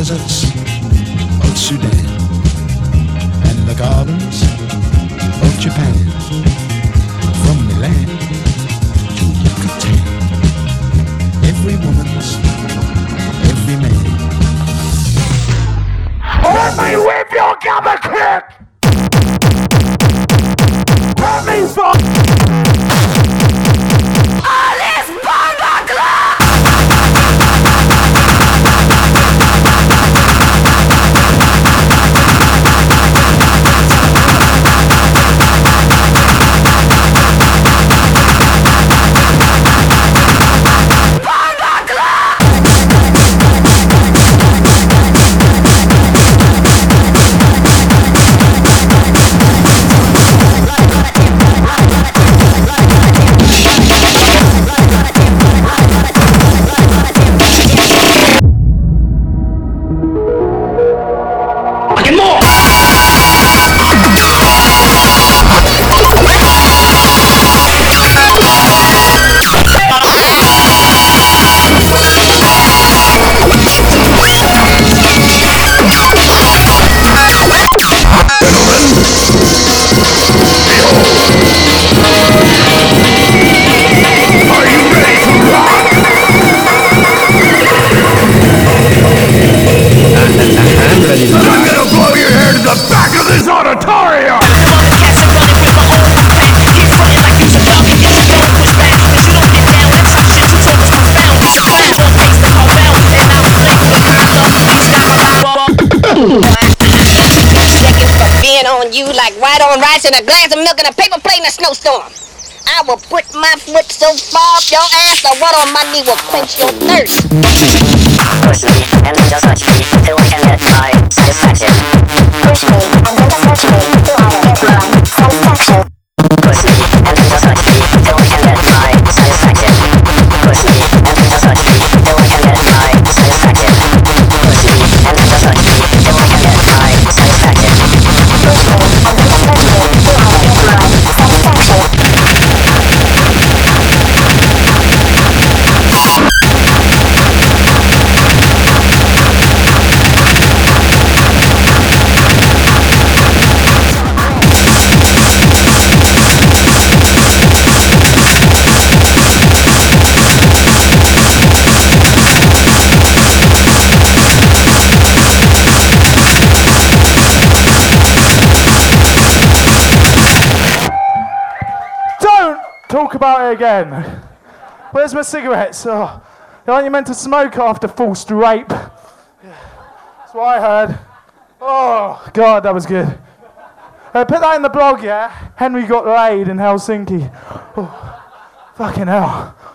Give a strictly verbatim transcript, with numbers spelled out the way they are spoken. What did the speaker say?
deserts of Sudan and the gardens of Japan, from Milan to Yucatan. Every woman's, every man. Let me whip your gabba kick! Let me fuck! Alice Bundagler! You like white on rice and a glass of milk and a paper plate in a snowstorm. I will put my foot so far up your ass the water on my knee will quench your thirst. Push me and then just touch me till I can get my satisfaction. Push me and then just touch me till I can get my satisfaction. Push me and then just touch me till I can get my satisfaction. Push me and then just touch me till I can get my satisfaction. Push me and then just touch me till I can get my satisfaction. Push me and then just touch me till I can get my satisfaction. Talk about it again. Where's my cigarettes? Oh, aren't you meant to smoke after forced rape? That's what I heard. Oh, God, that was good. Uh, put that in the blog, yeah? Henry got laid in Helsinki. Oh, fucking hell.